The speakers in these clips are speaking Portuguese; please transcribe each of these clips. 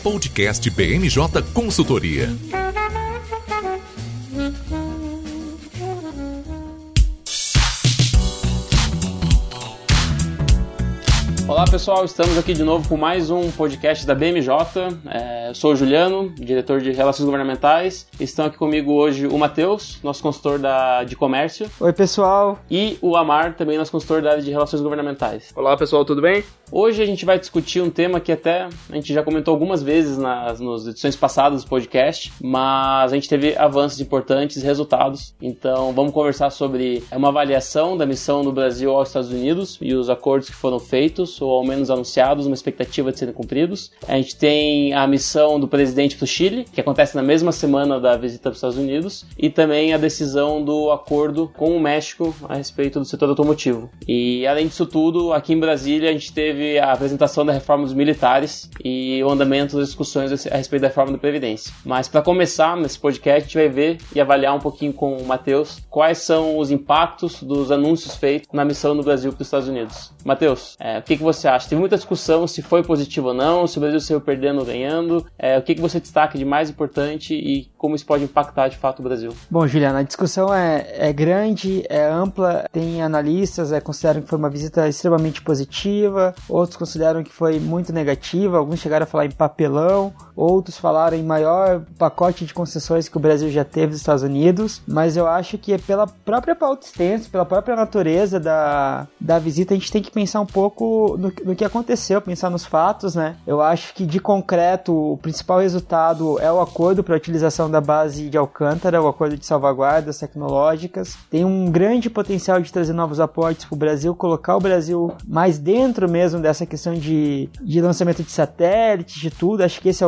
Podcast BMJ Consultoria. Olá pessoal, estamos aqui de novo com mais um podcast da BMJ. Eu sou o Juliano, diretor de Relações Governamentais. Estão aqui comigo hoje o Matheus, nosso consultor de comércio. Oi pessoal. E o Amar, também nosso consultor da área de Relações Governamentais. Olá pessoal, tudo bem? Hoje a gente vai discutir um tema que até a gente já comentou algumas vezes nas edições passadas do podcast, mas a gente teve avanços importantes e resultados. Então vamos conversar sobre uma avaliação da missão do Brasil aos Estados Unidos e os acordos que foram feitos, ou ao menos anunciados, uma expectativa de serem cumpridos. A gente tem a missão do presidente para o Chile, que acontece na mesma semana da visita para os Estados Unidos, e também a decisão do acordo com o México a respeito do setor automotivo. E além disso tudo, aqui em Brasília a gente teve a apresentação da reforma dos militares e o andamento das discussões a respeito da reforma da Previdência. Mas para começar nesse podcast, a gente vai ver e avaliar um pouquinho com o Matheus quais são os impactos dos anúncios feitos na missão do Brasil para os Estados Unidos. Matheus, o que você acha? Teve muita discussão se foi positivo ou não, se o Brasil saiu perdendo ou ganhando. O que você destaca de mais importante e como isso pode impactar de fato o Brasil? Bom, Juliana, a discussão é grande, é ampla, tem analistas que consideram que foi uma visita extremamente positiva, outros consideram que foi muito negativa, alguns chegaram a falar em papelão, outros falaram em maior pacote de concessões que o Brasil já teve dos Estados Unidos, mas eu acho que pela própria pauta extensa, pela própria natureza da visita, a gente tem que pensar um pouco no que aconteceu, pensar nos fatos, né? Eu acho que de concreto, o principal resultado é o acordo para a utilização da base de Alcântara, o acordo de salvaguardas tecnológicas, tem um grande potencial de trazer novos aportes para o Brasil, colocar o Brasil mais dentro mesmo dessa questão de lançamento de satélites, de tudo. Acho que esse é o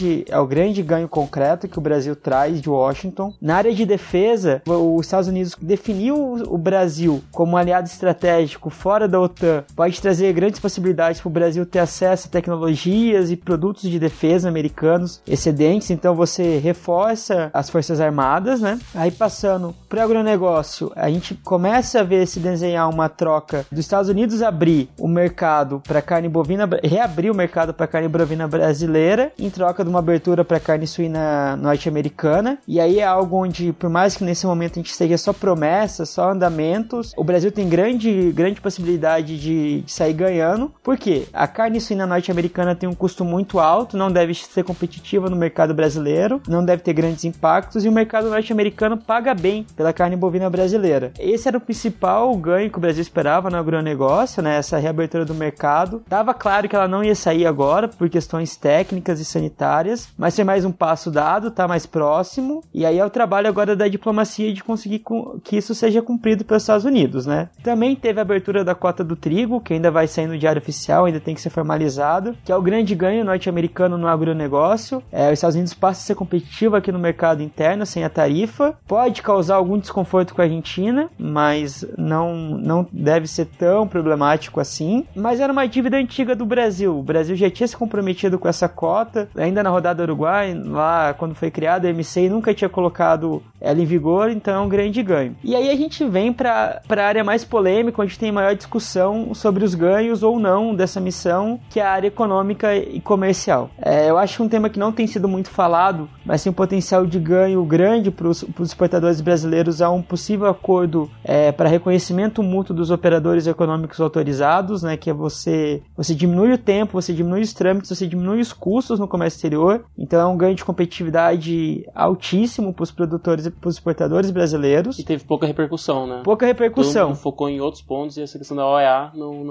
grande ganho concreto que o Brasil traz de Washington. Na área de defesa, os Estados Unidos definiu o Brasil como um aliado estratégico fora da OTAN, pode trazer grandes possibilidades para o Brasil ter acesso a tecnologias e produtos de defesa americanos excedentes, então você reforça as Forças Armadas, né? Aí passando para o agronegócio, a gente começa a ver se desenhar uma troca dos Estados Unidos abrir o mercado para carne bovina, reabrir o mercado para carne bovina brasileira, em troca de uma abertura para carne suína norte-americana, e aí é algo onde, por mais que nesse momento a gente esteja só promessas, só andamentos, o Brasil tem grande possibilidade de sair ganhando, porque a carne suína norte-americana tem um custo muito alto, não deve ser competitiva no mercado brasileiro, não deve ter grandes impactos, e o mercado norte-americano paga bem pela carne bovina brasileira. Esse era o principal ganho que o Brasil esperava no agronegócio, né? Essa reabertura do mercado. Tava claro que ela não ia sair agora por questões técnicas e sanitárias, mas foi mais um passo dado, tá mais próximo, e aí é o trabalho agora da diplomacia de conseguir que isso seja cumprido pelos Estados Unidos, né? Também teve a abertura da cota do trigo, que ainda vai sair no diário oficial, ainda tem que ser formalizado, que é o grande ganho norte-americano no agronegócio. Os Estados Unidos passam a ser competitivo aqui no mercado interno, sem a tarifa. Pode causar algum desconforto com a Argentina, mas não deve ser tão problemático assim. Mas era uma dívida antiga do Brasil. O Brasil já tinha se comprometido com essa cota, ainda na rodada do Uruguai, lá quando foi criada a MCI, nunca tinha colocado ela em vigor, então é um grande ganho. E aí a gente vem para a área mais polêmica, onde tem maior discussão sobre os ganhos ou não dessa missão, que é a área econômica e comercial. Eu acho um tema que não tem sido muito falado, mas tem um potencial de ganho grande para os exportadores brasileiros a um possível acordo para reconhecimento mútuo dos operadores econômicos autorizados, né, que é você diminui o tempo, você diminui os trâmites, você diminui os custos no comércio exterior, então é um ganho de competitividade altíssimo para os produtores e para os exportadores brasileiros. E teve pouca repercussão, né? Pouca repercussão. Todo mundo focou em outros pontos e essa questão da OEA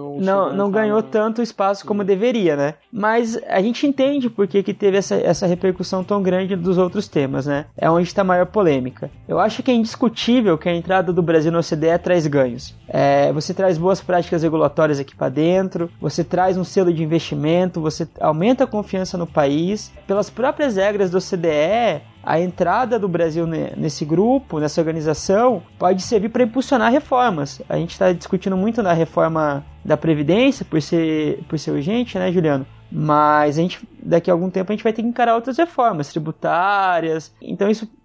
não ganhou tanto espaço como deveria, né? Mas a gente entende por que teve essa repercussão tão grande dos outros temas, né? É onde está a maior polêmica. Eu acho que é indiscutível que a entrada do Brasil na OCDE traz ganhos. Você traz boas práticas regulatórias aqui para dentro, você traz um selo de investimento, você aumenta a confiança no país. Pelas próprias regras da OCDE, a entrada do Brasil nesse grupo, nessa organização, pode servir para impulsionar reformas. A gente está discutindo muito na reforma da Previdência, por ser urgente, né, Juliano? Mas daqui a algum tempo a gente vai ter que encarar outras reformas tributárias. Então isso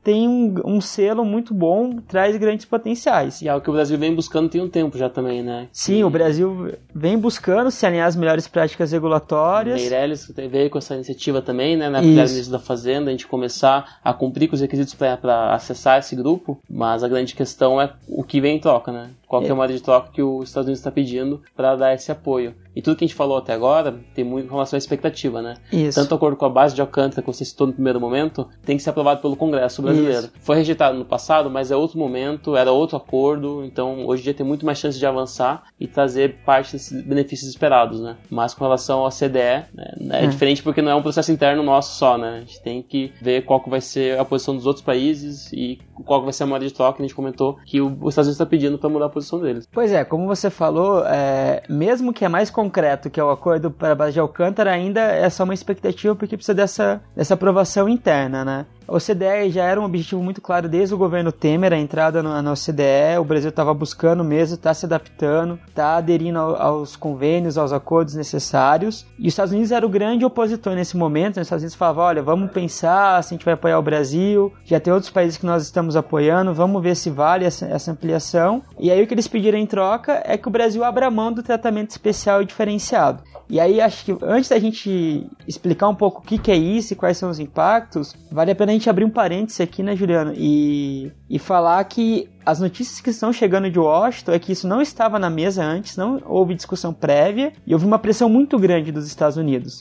tem um selo muito bom, traz grandes potenciais. E é o que o Brasil vem buscando tem um tempo já também, né? Sim, o Brasil vem buscando se alinhar às melhores práticas regulatórias. Meirelles veio com essa iniciativa também, né? Na ministra da Fazenda, a gente começar a cumprir com os requisitos para acessar esse grupo, mas a grande questão é o que vem em troca, né? Qual que é a moeda de troca que os Estados Unidos está pedindo para dar esse apoio. E tudo que a gente falou até agora tem muito em relação à expectativa, né? Isso. Tanto o acordo com a base de Alcântara, que você citou no primeiro momento, tem que ser aprovado pelo Congresso brasileiro. Isso. Foi rejeitado no passado, mas é outro momento, era outro acordo, então hoje em dia tem muito mais chance de avançar e trazer parte desses benefícios esperados, né? Mas com relação ao CDE, né, é diferente porque não é um processo interno nosso só, né? A gente tem que ver qual que vai ser a posição dos outros países e qual que vai ser a moeda de troca, que a gente comentou que os Estados Unidos está pedindo para mudar a posição deles. Pois é, como você falou, mesmo que é mais concreto que é o acordo para a base de Alcântara, ainda é só uma expectativa porque precisa dessa aprovação interna, né? A OCDE já era um objetivo muito claro desde o governo Temer, a entrada na OCDE, o Brasil estava buscando mesmo, está se adaptando, está aderindo aos convênios, aos acordos necessários, e os Estados Unidos era o grande opositor nesse momento, né? Os Estados Unidos falavam, olha, vamos pensar se a gente vai apoiar o Brasil, já tem outros países que nós estamos apoiando, vamos ver se vale essa ampliação, e aí o que eles pediram em troca é que o Brasil abra mão do tratamento especial e diferenciado. E aí acho que antes da gente explicar um pouco o que é isso e quais são os impactos, vale a pena a gente abrir um parêntese aqui, né, Juliano, e falar que as notícias que estão chegando de Washington é que isso não estava na mesa antes, não houve discussão prévia e houve uma pressão muito grande dos Estados Unidos.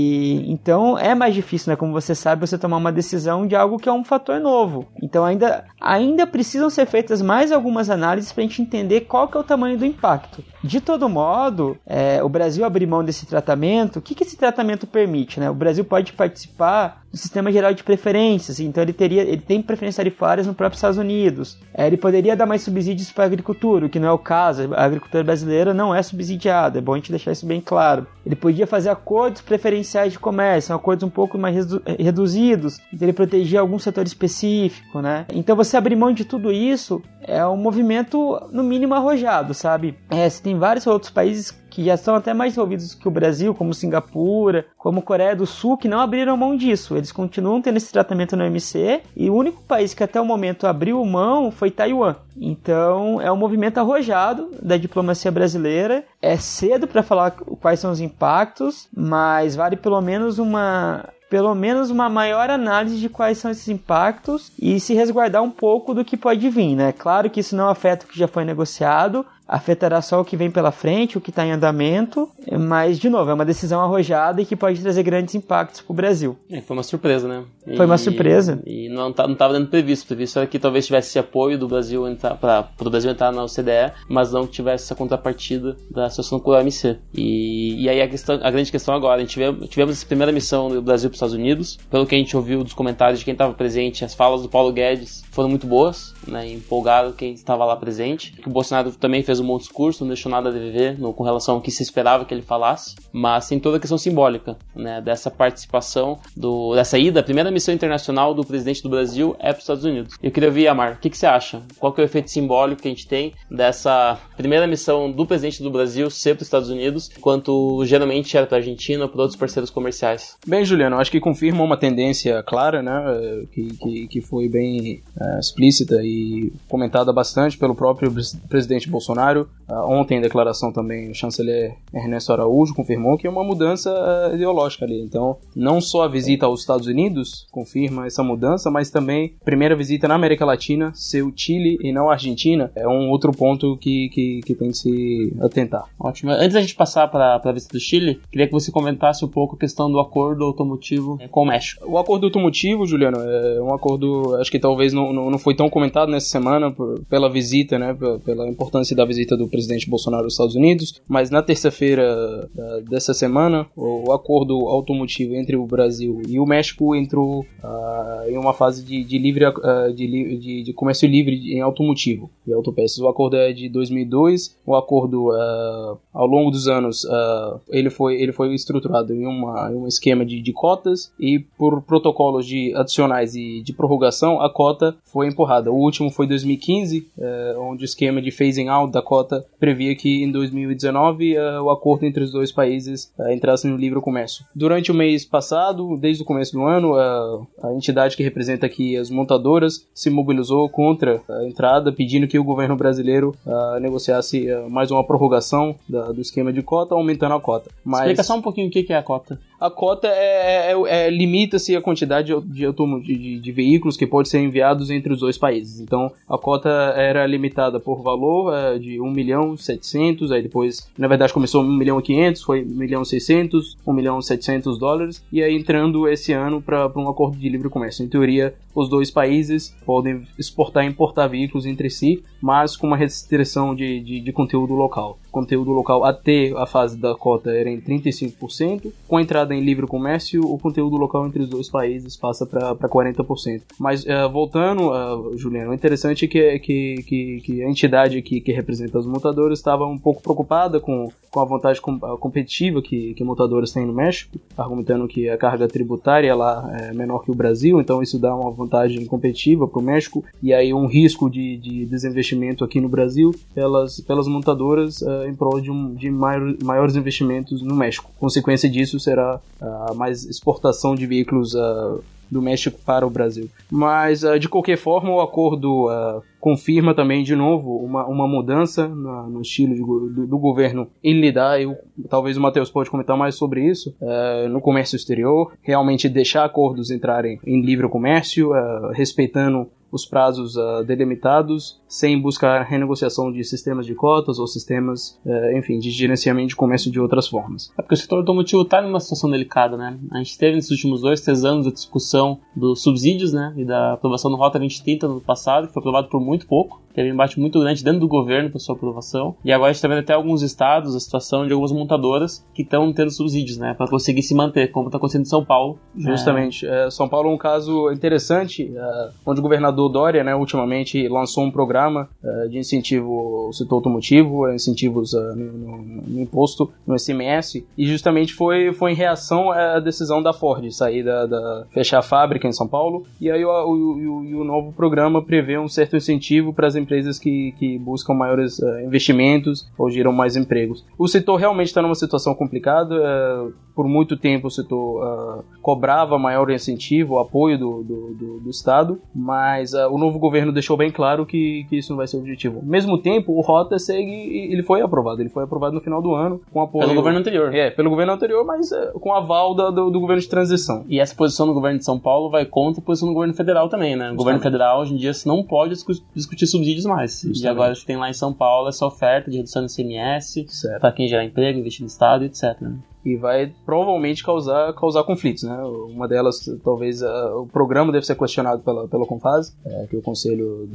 E então é mais difícil, né, como você sabe, você tomar uma decisão de algo que é um fator novo. Então ainda precisam ser feitas mais algumas análises para a gente entender qual que é o tamanho do impacto. De todo modo, o Brasil abrir mão desse tratamento, o que esse tratamento permite, né? O Brasil pode participar do Sistema Geral de Preferências, então ele tem preferências tarifárias no próprio Estados Unidos. Ele poderia dar mais subsídios para a agricultura, o que não é o caso. A agricultura brasileira não é subsidiada, é bom a gente deixar isso bem claro. Ele podia fazer acordos preferenciais de comércio, são acordos um pouco mais reduzidos, então ele protegia algum setor específico, né? Então você abrir mão de tudo isso é um movimento, no mínimo, arrojado, sabe? Você tem vários outros países que já estão até mais envolvidos que o Brasil, como Singapura, como Coreia do Sul, que não abriram mão disso. Eles continuam tendo esse tratamento no OMC, e o único país que até o momento abriu mão foi Taiwan. Então, é um movimento arrojado da diplomacia brasileira. É cedo para falar quais são os impactos, mas vale pelo menos uma maior análise de quais são esses impactos e se resguardar um pouco do que pode vir, né? Claro que isso não afeta o que já foi negociado, afetará só o que vem pela frente, o que está em andamento, mas, de novo, é uma decisão arrojada e que pode trazer grandes impactos para o Brasil. Foi uma surpresa, né? Foi uma surpresa. E não estava dando previsto. Previsto era que talvez tivesse esse apoio do Brasil para o Brasil entrar na OCDE, mas não tivesse essa contrapartida da associação com o OMC. E aí a grande questão agora, tivemos essa primeira missão do Brasil para os Estados Unidos, pelo que a gente ouviu dos comentários de quem estava presente, as falas do Paulo Guedes foram muito boas, né? Empolgaram quem estava lá presente. O Bolsonaro também fez um bom discurso, não deixou nada a dever com relação ao que se esperava que ele falasse, mas tem toda a questão simbólica, né, dessa participação, dessa ida, a primeira missão internacional do presidente do Brasil é para os Estados Unidos. Eu queria ouvir, Amar, o que você acha? Qual que é o efeito simbólico que a gente tem dessa primeira missão do presidente do Brasil ser para os Estados Unidos, enquanto geralmente era para a Argentina ou para outros parceiros comerciais? Bem, Juliano, acho que confirma uma tendência clara, né, que foi bem explícita e comentada bastante pelo próprio presidente Bolsonaro. Ontem, em declaração também, o chanceler Ernesto Araújo confirmou que é uma mudança ideológica ali. Então, não só a visita aos Estados Unidos confirma essa mudança, mas também a primeira visita na América Latina ser o Chile e não a Argentina. É um outro ponto que tem que se atentar. Ótimo. Antes da gente passar para a visita do Chile, queria que você comentasse um pouco a questão do acordo automotivo com o México. O acordo automotivo, Juliano, é um acordo, acho que talvez não foi tão comentado nessa semana pela visita, né, pela importância da visita do presidente Bolsonaro aos Estados Unidos, mas na terça-feira dessa semana, o acordo automotivo entre o Brasil e o México entrou em uma fase de comércio livre em automotivo e autopeças. O acordo é de 2002, o acordo ao longo dos anos ele foi estruturado em um esquema de cotas e por protocolos adicionais e de prorrogação, a cota foi empurrada. O último foi em 2015, onde o esquema de phasing out da cota previa que em 2019 o acordo entre os dois países entrasse no livre comércio. Durante o mês passado, desde o começo do ano, a entidade que representa aqui as montadoras se mobilizou contra a entrada, pedindo que o governo brasileiro negociasse mais uma prorrogação do esquema de cota, aumentando a cota. Mas explica só um pouquinho o que é a cota. A cota limita-se a quantidade de veículos que pode ser enviados entre os dois países. Então, a cota era limitada por valor de 1.700.000, aí depois, na verdade, começou 1.500.000, foi 1.600.000, 1.700.000 dólares, e aí entrando esse ano para um acordo de livre comércio. Em teoria, os dois países podem exportar e importar veículos entre si, mas com uma restrição de conteúdo local. O conteúdo local até a fase da cota era em 35%, com a entrada em livre comércio, o conteúdo local entre os dois países passa para 40%. Mas voltando, Juliano, o interessante é que a entidade que representa as montadoras estava um pouco preocupada com a vantagem competitiva que montadoras têm no México, argumentando que a carga tributária lá é menor que o Brasil, então isso dá uma vantagem competitiva para o México, e aí um risco de desinvestimento aqui no Brasil pelas montadoras em prol de maiores investimentos no México. Consequência disso será mais exportação de veículos do México para o Brasil. Mas, de qualquer forma, o acordo confirma também, de novo, uma mudança no estilo do governo em lidar, talvez o Matheus pode comentar mais sobre isso, no comércio exterior, realmente deixar acordos entrarem em livre comércio, respeitando os prazos delimitados, sem buscar renegociação de sistemas de cotas ou sistemas, enfim, de gerenciamento de comércio de outras formas. É porque o setor automotivo está numa situação delicada, né? A gente teve nesses últimos 2-3 anos a discussão dos subsídios, né? E da aprovação do Rota 2030 no ano passado, que foi aprovado por muito pouco. Teve um embate muito grande dentro do governo para sua aprovação. E agora a gente está vendo até alguns estados, a situação de algumas montadoras que estão tendo subsídios, né? Para conseguir se manter, como está acontecendo em São Paulo. Justamente. São Paulo é um caso interessante, onde o governador Dória, né, ultimamente lançou um programa de incentivo ao setor automotivo, incentivos no imposto, no ICMS, e justamente foi em reação à decisão da Ford sair fechar a fábrica em São Paulo, e aí o novo programa prevê um certo incentivo para as empresas que buscam maiores investimentos ou geram mais empregos. O setor realmente está numa situação complicada. Por muito tempo o setor cobrava maior incentivo, apoio do Estado, mas o novo governo deixou bem claro que isso não vai ser o objetivo. Ao mesmo tempo, o Rota segue, ele foi aprovado no final do ano, com apoio... Pelo governo anterior. Pelo governo anterior, mas com aval do governo de transição. E essa posição do governo de São Paulo vai contra a posição do governo federal também, né? O governo federal, hoje em dia, não pode discutir subsídios mais. Justamente. E agora, a gente tem lá em São Paulo essa oferta de redução do ICMS, para quem gerar emprego, investir no Estado, etc. E vai provavelmente causar conflitos, né? Uma delas, talvez, o programa deve ser questionado pela Confase, que é o Conselho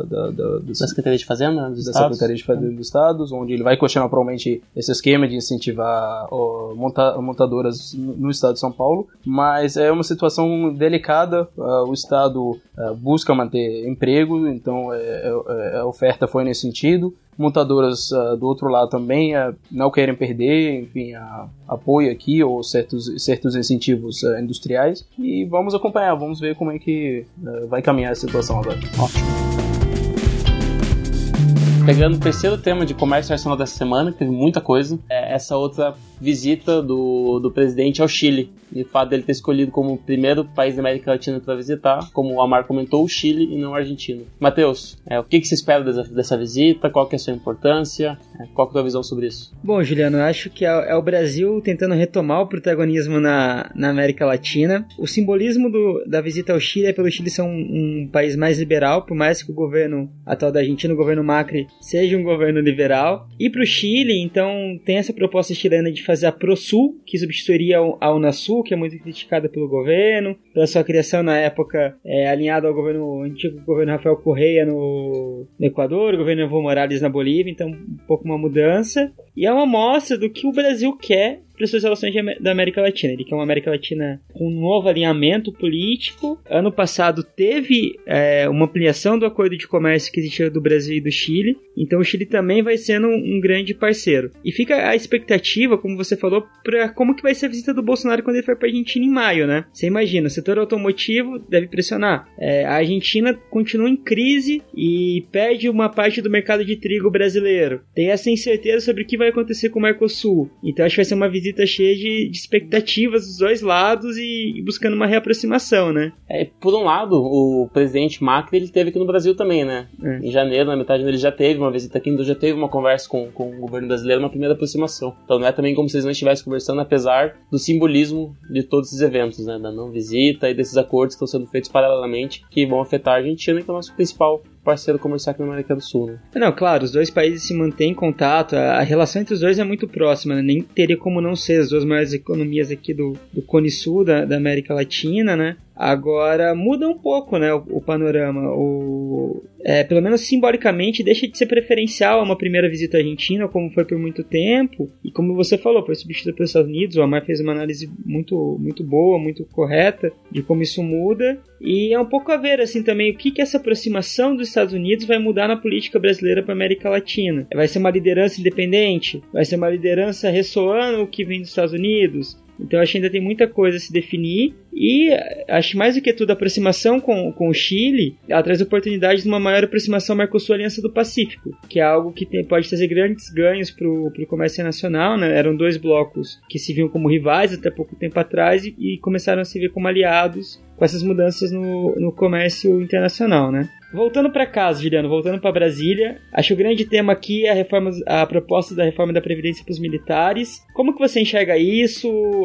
da Secretaria de Fazenda dos Estados. Secretaria de Fazenda dos Estados, onde ele vai questionar provavelmente esse esquema de incentivar montadoras no Estado de São Paulo, mas é uma situação delicada. O Estado busca manter emprego, então a oferta foi nesse sentido. Montadoras do outro lado também não querem perder, enfim, apoio aqui ou certos incentivos industriais, e vamos acompanhar, vamos ver como é que vai caminhar a situação agora. Ótimo. Pegando o terceiro tema de comércio internacional dessa semana, que teve muita coisa, essa outra visita do presidente ao Chile. E o fato dele ter escolhido como o primeiro país da América Latina para visitar, como o Amar comentou, o Chile e não a Argentina. Matheus, o que você espera dessa visita? Qual que é a sua importância? Qual que é a tua visão sobre isso? Bom, Juliano, eu acho que é o Brasil tentando retomar o protagonismo na América Latina. O simbolismo da visita ao Chile é pelo Chile ser um país mais liberal, por mais que o governo atual da Argentina, o governo Macri, seja um governo liberal. E para o Chile, então, tem essa proposta chilena de fazer a ProSul, que substituiria a Unasul, que é muito criticada pelo governo, pela sua criação na época alinhada ao antigo governo Rafael Correa no Equador, o governo Evo Morales na Bolívia, então um pouco uma mudança. E é uma amostra do que o Brasil quer para suas relações da América Latina. Ele quer uma América Latina com um novo alinhamento político. Ano passado teve uma ampliação do acordo de comércio que existia do Brasil e do Chile, então o Chile também vai sendo um grande parceiro. E fica a expectativa, como você falou, para como que vai ser a visita do Bolsonaro quando ele for para a Argentina em maio, né? Você imagina, o setor automotivo deve pressionar. A Argentina continua em crise e perde uma parte do mercado de trigo brasileiro. Tem essa incerteza sobre o que vai acontecer com o Mercosul. Então acho que vai ser uma visita cheia de expectativas dos dois lados e buscando uma reaproximação, né? Por um lado, o presidente Macri, ele esteve aqui no Brasil também, né? Em janeiro, na metade dele, já teve uma visita aqui, então já teve uma conversa com o governo brasileiro, uma primeira aproximação. Então não é também como se eles não estivessem conversando, apesar do simbolismo de todos esses eventos, né? Da não visita e desses acordos que estão sendo feitos paralelamente, que vão afetar a Argentina, que é o nosso principal parceiro comercial aqui na América do Sul, né? Não, claro, os dois países se mantêm em contato, a relação entre os dois é muito próxima, né? Nem teria como não ser as duas maiores economias aqui do Cone Sul, da América Latina, né? Agora muda um pouco, né, o panorama. Pelo menos simbolicamente deixa de ser preferencial a uma primeira visita à Argentina, como foi por muito tempo. E como você falou, foi substituído pelos Estados Unidos. O Amar fez uma análise muito, muito boa, muito correta de como isso muda. E é um pouco a ver assim também o que essa aproximação dos Estados Unidos vai mudar na política brasileira para a América Latina. Vai ser uma liderança independente? Vai ser uma liderança ressoando o que vem dos Estados Unidos? Então acho que ainda tem muita coisa a se definir e acho mais do que tudo a aproximação com o Chile, ela traz oportunidades de uma maior aproximação Mercosul-Aliança do Pacífico, que é algo que pode trazer grandes ganhos para o comércio nacional, né? Eram dois blocos que se viam como rivais até pouco tempo atrás e começaram a se ver como aliados com essas mudanças no comércio internacional, né? Voltando para casa, Juliano, voltando para Brasília, acho que o grande tema aqui é a proposta da reforma da Previdência para os militares. Como que você enxerga isso?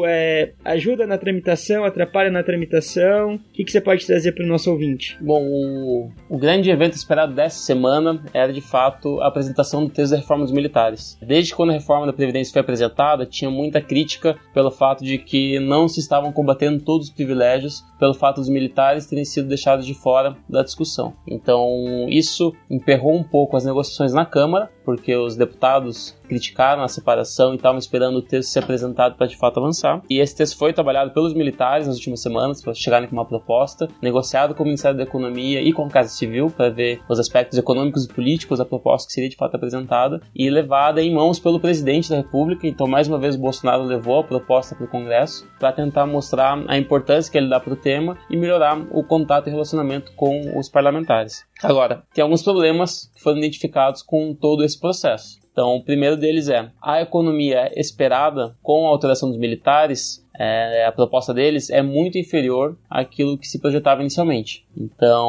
Ajuda na tramitação, atrapalha na tramitação? O que você pode trazer para o nosso ouvinte? Bom, o grande evento esperado dessa semana era, de fato, a apresentação do texto da reforma dos militares. Desde quando a reforma da Previdência foi apresentada, tinha muita crítica pelo fato de que não se estavam combatendo todos os privilégios, pelo fato dos militares terem sido deixados de fora da discussão. Então, isso emperrou um pouco as negociações na Câmara, porque os deputados criticaram a separação e estavam esperando o texto ser apresentado para de fato avançar. E esse texto foi trabalhado pelos militares nas últimas semanas para chegarem com uma proposta, negociado com o Ministério da Economia e com a Casa Civil para ver os aspectos econômicos e políticos da proposta que seria de fato apresentada e levada em mãos pelo presidente da República. Então, mais uma vez, o Bolsonaro levou a proposta para o Congresso para tentar mostrar a importância que ele dá para o tema e melhorar o contato e relacionamento com os parlamentares. Agora, tem alguns problemas que foram identificados com todo esse processo. Então, o primeiro deles é a economia esperada com a alteração dos militares. A proposta deles é muito inferior àquilo que se projetava inicialmente. Então,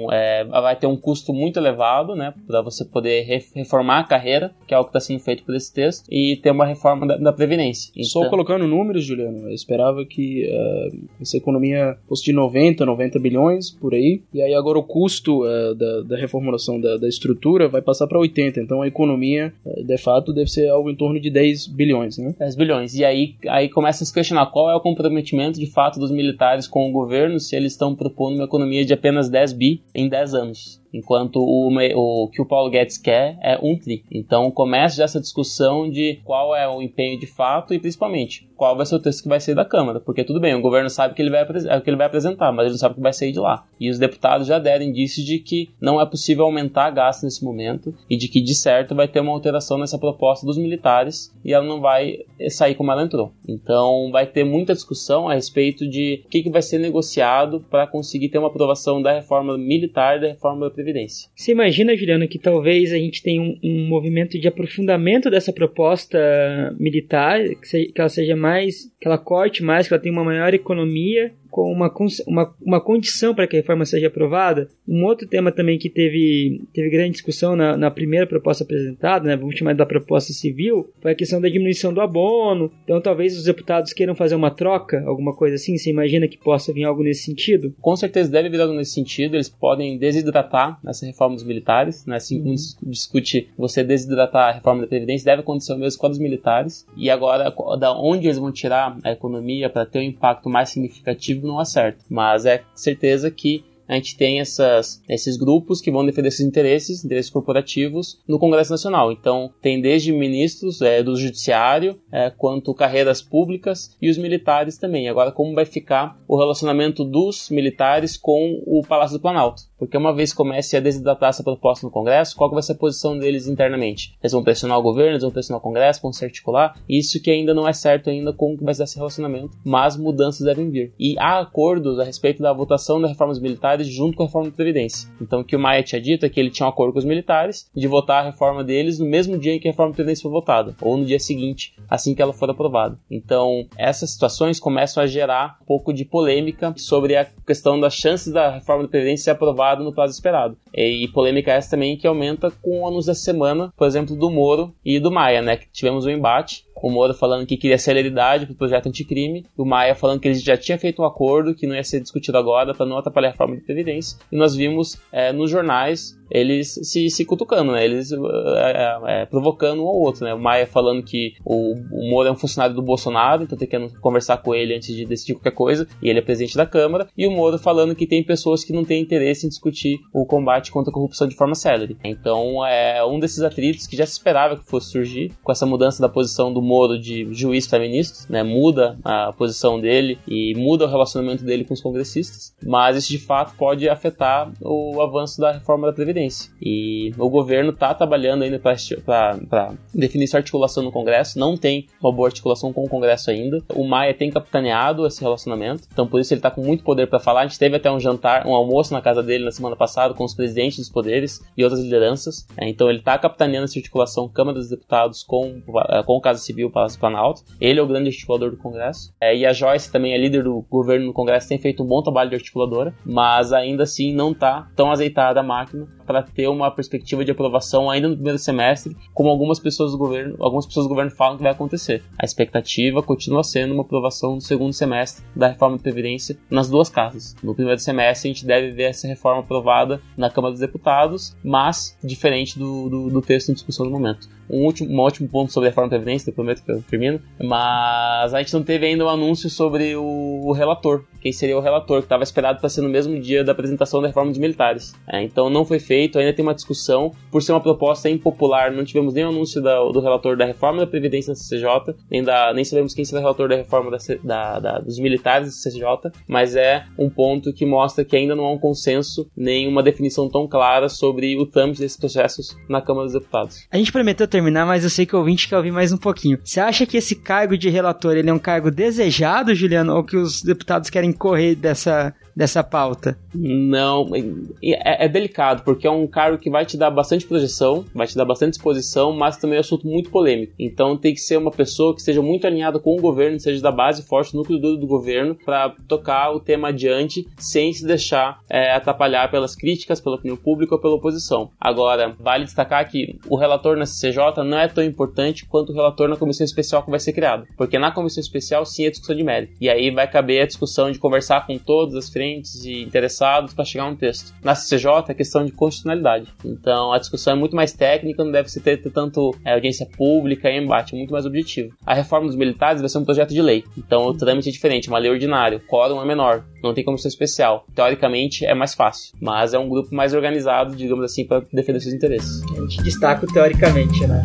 vai ter um custo muito elevado, né, para você poder reformar a carreira, que é algo que está sendo feito por esse texto, e ter uma reforma da Previdência. Então, só colocando números, Juliano, eu esperava que essa economia fosse de 90 bilhões por aí, e aí agora o custo da reformulação da estrutura vai passar para 80, então a economia, de fato, deve ser algo em torno de 10 bilhões, né? 10 bilhões, e aí começa a se questionar qual é o comprometimento de fato dos militares com o governo se eles estão propondo uma economia de apenas 10 bi em 10 anos. Enquanto o que o Paulo Guedes quer é 1 tri. Então começa já essa discussão de qual é o empenho de fato e principalmente qual vai ser o texto que vai sair da Câmara. Porque tudo bem, o governo sabe que ele vai apresentar, mas ele não sabe o que vai sair de lá. E os deputados já deram indícios de que não é possível aumentar gastos nesse momento e de que de certo vai ter uma alteração nessa proposta dos militares e ela não vai sair como ela entrou. Então vai ter muita discussão a respeito de o que vai ser negociado para conseguir ter uma aprovação da reforma militar e da reforma da Previdência. Você imagina, Juliano, que talvez a gente tenha um movimento de aprofundamento dessa proposta militar, que ela seja mais, que ela corte mais, que ela tenha uma maior economia, com uma condição para que a reforma seja aprovada? Um outro tema também que teve grande discussão na primeira proposta apresentada, né, vamos chamar da proposta civil, foi a questão da diminuição do abono. Então talvez os deputados queiram fazer uma troca, alguma coisa assim. Você imagina que possa vir algo nesse sentido? Com certeza deve vir algo nesse sentido. Eles podem desidratar essa reforma dos militares, né? Assim como discute você desidratar a reforma da Previdência, deve acontecer o mesmo com a dos militares. E agora, da onde eles vão tirar a economia para ter um impacto mais significativo não é certo. Mas é certeza que a gente tem esses grupos que vão defender esses interesses corporativos no Congresso Nacional. Então, tem desde ministros do Judiciário, quanto carreiras públicas e os militares também. Agora, como vai ficar o relacionamento dos militares com o Palácio do Planalto? Porque uma vez comece a desidratar essa proposta no Congresso, qual que vai ser a posição deles internamente? Eles vão pressionar o governo, eles vão pressionar o Congresso, vão se articular. Isso que ainda não é certo ainda como que vai ser esse relacionamento, mas mudanças devem vir. E há acordos a respeito da votação das reformas militares junto com a reforma da Previdência. Então, o que o Maia tinha dito é que ele tinha um acordo com os militares de votar a reforma deles no mesmo dia em que a reforma da Previdência for votada, ou no dia seguinte, assim que ela for aprovada. Então, essas situações começam a gerar um pouco de polêmica sobre a questão das chances da reforma da Previdência ser aprovada no prazo esperado. E polêmica essa também que aumenta com o anúncio da semana, por exemplo, do Moro e do Maia, né? Que tivemos um embate. O Moro falando que queria celeridade para o projeto anticrime, o Maia falando que ele já tinha feito um acordo que não ia ser discutido agora para não atrapalhar a reforma de Previdência. E nós vimos nos jornais eles se cutucando, né? Eles provocando um ao outro, né? O Maia falando que o Moro é um funcionário do Bolsonaro, então tem que conversar com ele antes de decidir qualquer coisa, e ele é presidente da Câmara, e o Moro falando que tem pessoas que não têm interesse em discutir o combate contra a corrupção de forma célere. Então é um desses atritos que já se esperava que fosse surgir, com essa mudança da posição do Moro de juiz para ministro, né? Muda a posição dele e muda o relacionamento dele com os congressistas, mas isso de fato pode afetar o avanço da reforma da Previdência. E o governo está trabalhando ainda para definir essa articulação no Congresso, não tem uma boa articulação com o Congresso ainda. O Maia tem capitaneado esse relacionamento, então por isso ele está com muito poder para falar. A gente teve até um almoço na casa dele na semana passada com os presidentes dos poderes e outras lideranças, então ele está capitaneando essa articulação Câmara dos Deputados com o Casa Civil, Palácio Planalto. Ele é o grande articulador do Congresso, e a Joyce também é líder do governo no Congresso, tem feito um bom trabalho de articuladora, mas ainda assim não está tão azeitada a máquina para ter uma perspectiva de aprovação ainda no primeiro semestre, como algumas pessoas do governo falam que vai acontecer. A expectativa continua sendo uma aprovação no segundo semestre da reforma da Previdência nas duas casas. No primeiro semestre a gente deve ver essa reforma aprovada na Câmara dos Deputados, mas diferente do texto em discussão no momento. Um último ponto sobre a reforma da Previdência, eu prometo que eu termino, mas a gente não teve ainda um anúncio sobre o relator, quem seria o relator, que estava esperado para ser no mesmo dia da apresentação da reforma dos militares. Então não foi feito, ainda tem uma discussão, por ser uma proposta impopular, não tivemos nem o anúncio do relator da reforma da Previdência da CCJ, nem sabemos quem será o relator da reforma dos militares da CCJ, mas é um ponto que mostra que ainda não há um consenso, nem uma definição tão clara sobre o trâmite desses processos na Câmara dos Deputados. A gente prometeu terminar, mas eu sei que o ouvinte quer ouvir mais um pouquinho. Você acha que esse cargo de relator ele é um cargo desejado, Juliano, ou que os deputados querem correr dessa pauta? Não, é delicado, porque é um cargo que vai te dar bastante projeção, vai te dar bastante exposição, mas também é um assunto muito polêmico. Então tem que ser uma pessoa que esteja muito alinhada com o governo, seja da base forte, do núcleo duro do governo, para tocar o tema adiante, sem se deixar atrapalhar pelas críticas, pela opinião pública ou pela oposição. Agora, vale destacar que o relator na CCJ não é tão importante quanto o relator na comissão especial que vai ser criada, porque na comissão especial sim é discussão de mérito, e aí vai caber a discussão de conversar com todas as frentes e interessados para chegar a um texto. Na CCJ é questão de constitucionalidade, então a discussão é muito mais técnica, não deve se ter tanto audiência pública e embate, é muito mais objetivo. A reforma dos militares vai ser um projeto de lei, então o trâmite é diferente, uma lei ordinária, o quórum é menor, não tem comissão especial, teoricamente é mais fácil, mas é um grupo mais organizado, digamos assim, para defender seus interesses. A gente destaca o teoricamente, né?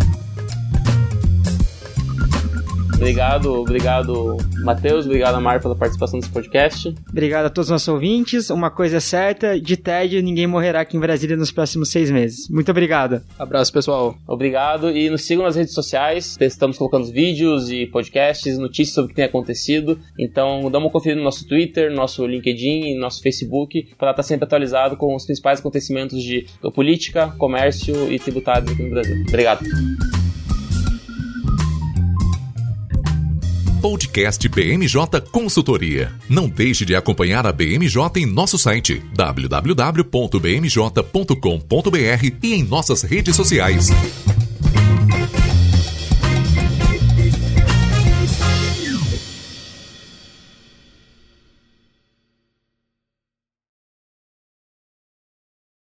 Obrigado, Matheus. Obrigado, Amar, pela participação nesse podcast. Obrigado a todos os nossos ouvintes. Uma coisa é certa, de tédio ninguém morrerá aqui em Brasília nos próximos 6 meses. Muito obrigado. Abraço, pessoal. Obrigado e nos sigam nas redes sociais. Estamos colocando vídeos e podcasts, notícias sobre o que tem acontecido. Então dá uma conferida no nosso Twitter, nosso LinkedIn e nosso Facebook para estar sempre atualizado com os principais acontecimentos de política, comércio e tributários aqui no Brasil. Obrigado. Podcast BMJ Consultoria. Não deixe de acompanhar a BMJ em nosso site www.bmj.com.br e em nossas redes sociais.